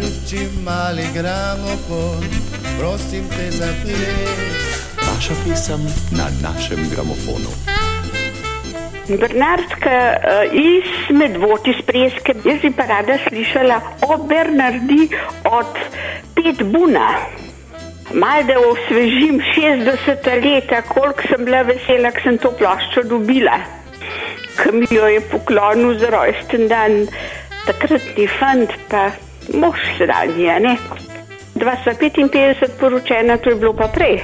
ljubči mali gramofon, prosim te zaples. Vaša pesem na našem gramofonu. Bernardska iz Medvod iz Preske. Jaz bi pa rada slišala o Bernardi od Pitbuna. Malo da osvežim 60 leta, koliko sem bila vesela, ko sem to ploščo dobila. Ko mi jo je poklonil za rojsten dan, takratni fant, pa mož sedanji, ne? 255 poročena, to je bilo pa prej.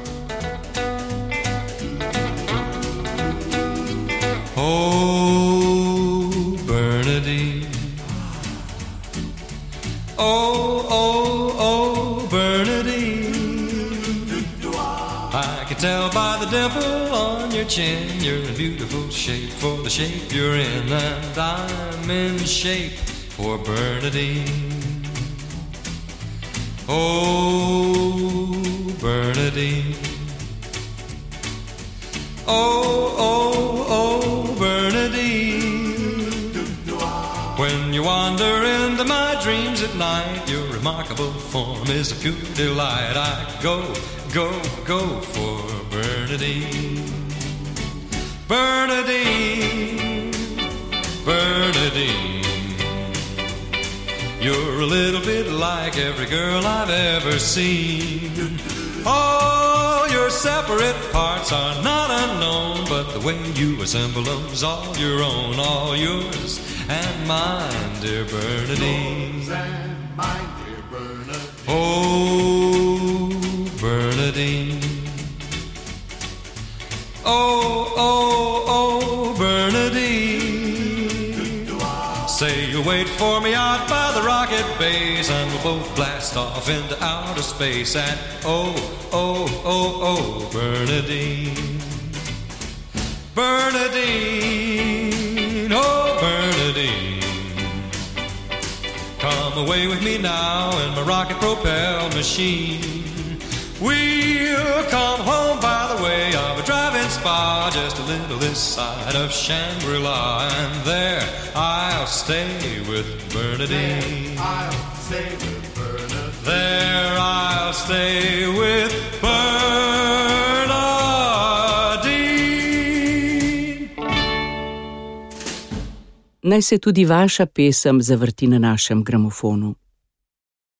Oh, Bernadine. Oh, oh, oh, Bernadine. I can tell by the dimple on your chin, you're in beautiful shape for the shape you're in, and I'm in shape for Bernadine. Oh, Bernadine. Oh, oh, oh, Bernadine. When you wander into my dreams at night, your remarkable form is a pure delight. I go, go, go for Bernadine. Bernadine, Bernadine. You're a little bit like every girl I've ever seen. All your separate parts are not unknown, but the way you assemble them's all your own, all yours and mine, dear Bernadine. Oh, Bernadine. Oh, oh, oh, Bernadine. Say you'll wait for me out by the rocket base, and we'll both blast off into outer space. And oh, oh, oh, oh, Bernadine. Bernadine, oh, Bernadine. Come away with me now in my rocket-propelled machine. We'll come home by the way of a drive-in spa, just a little this side of Shangri-La, and there I'll stay with Bernadine. I'll stay with Bernadine. There I'll stay with Bernadine. Naj se tudi vaša pesem zavrti na našem gramofonu.